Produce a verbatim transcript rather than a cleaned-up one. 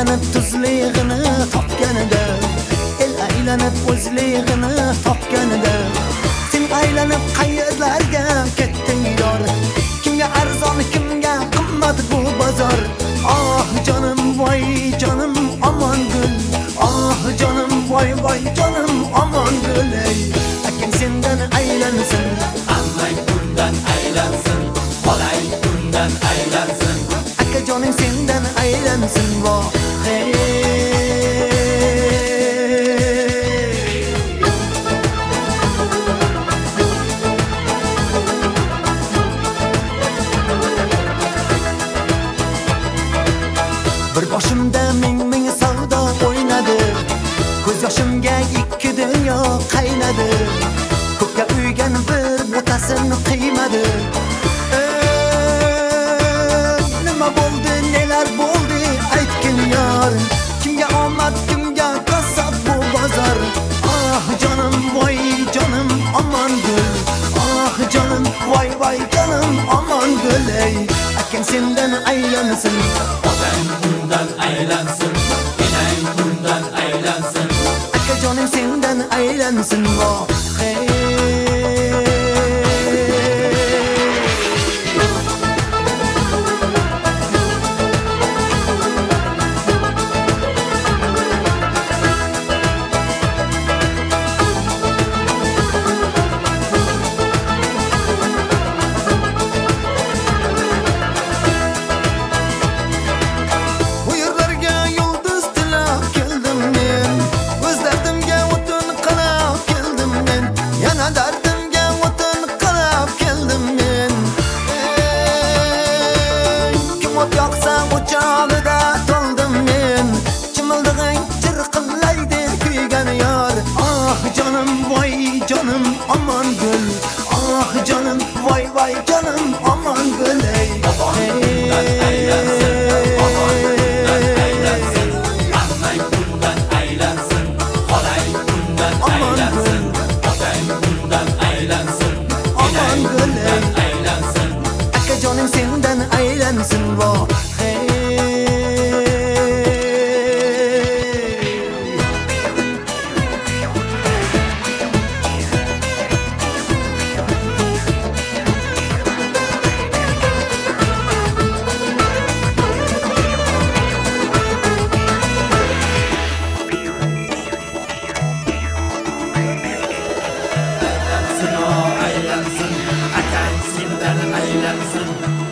aylanib tuzlig'ini topganida, el aylanib o'zlig'ini topganida, sen aylanib qayerlarga ketding yor? Kimga arzon, kimga qimmat bu bozor? Ah canım voy canım aman gül, ah canım voy voy canım aman gül. Ey akang sendan aylansin, Ammang bundan aylansin, xolay bundan aylansin. akajoning sendan aylansin voh hey. Bir boshimda ming ming savdo o'ynadi, ko'z yoshimga ikki dunyo qaynadi, ko'kka uygan bir botasini qiymadi. Nima bo'ldi, nelar bo'ldi aytgin yor? Kimga omad, kimga kasab bu bozor? Ah canım voy canım aman gül, ah canım voy voy canım aman gül. Ey akang sendan aylansin, Otang bundan aylansin, enang bundan aylansin. akajoning sendan aylansin voh hey. Dardimga o'tin qilib keldim men. Ey, kim o't yoqsa o'chog'ida to'ldim men. Chimildig'ing chirqillaydi kuygan yor. Ah canım voy canım aman gül, ah canım voy voy canım aman gül. Ey Ammang bundan aylansin, xolay bundan aylansin. Bundan aylansin, aman gül. Ey aylansin. akajoning sendan aylansin voh hey. Aylansin, akang sendan aylansin.